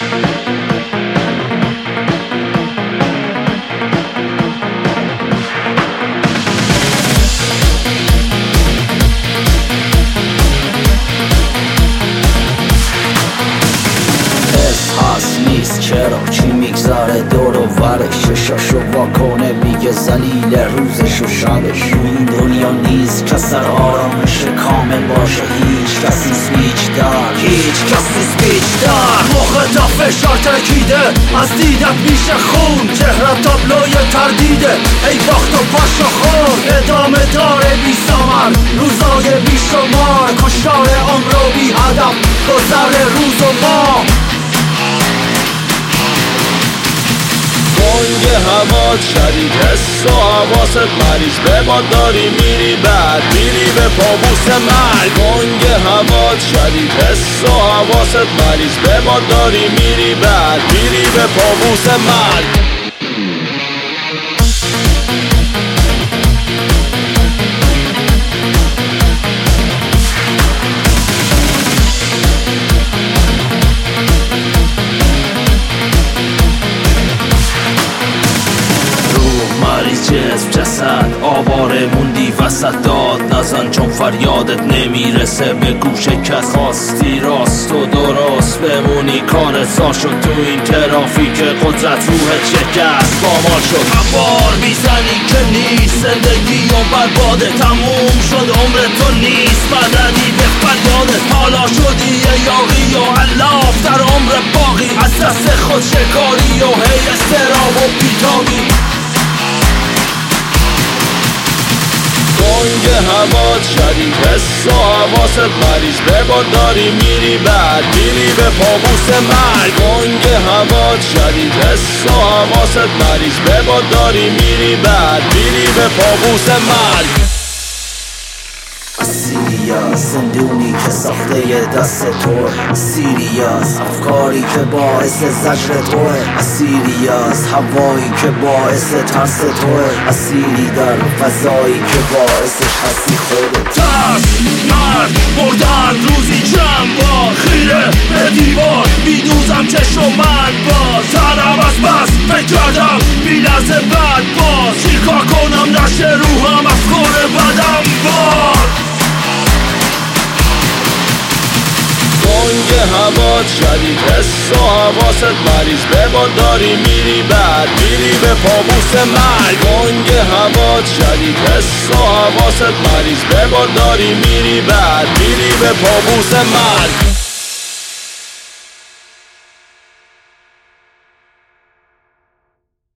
نیست چرا چی میگذاره دور و ورش ششاشو واکنه میگه زلیل روزش و شبش این دنیا نیست که سر آرامش کامل باشه هیچ کس نیست پیچ دار هیچ کس نیست پیچ دار موقع تا فشار ترکیده از دیدت میشه خون چهره تابلوی تردیده ای باخت و پاش و خون ادامه داره بی ثمر روزای بی شمار کشتار عمر و بی هدف گذر روز و ماه بانگ هوات شدید حس و حواست مریض به باد داری میری بعد میری به پابوس مرگ بانگ هوات شدید حس و حواست مریض به باد داری میری بعد میری به پابوس مرگ جسم جسد آواره موندی وسط داد نزن چون فریادت نمیرسه به گوش کس خواستی راست و درست بمونی کار سا شد تو این ترافیک قدرت روحت شکست بامال شد هوار میزنی که نیست زندگی و برباده تموم شد عمر تو نیست مددی به فریادت حالا شدی یه یاغی و علاف در عمر باقی از دست خود شکاری و هی استراب و بیتابی بانگ هوات شدید حس و حواست مریض به باد داری میری بعد میری به پابوس مرگ بانگ هوات شدید حس و حواست مریض به باد داری میری بعد میری به پابوس مرگ سیریاس زندونی که ساخته دست توه سیریاس افکاری که باعث زجر توه اسیریاس هوایی که باعث ترس توه اسیری در فضایی که باعثش هستی خودت ترس مرد مردن روزی چند بار خیره به دیوار میدوزم چشم من باز تنم از بس فکر کردم بیلرزه بد باز چیکار کنم نشه روحم افکار بدم بار بانگ هوات شدید حس و حواست مریض به باد داری میری بعد میری به پابوس مرگ بانگ هوات شدید حس و حواست مریض به باد داری میری بعد میری به پابوس مرگ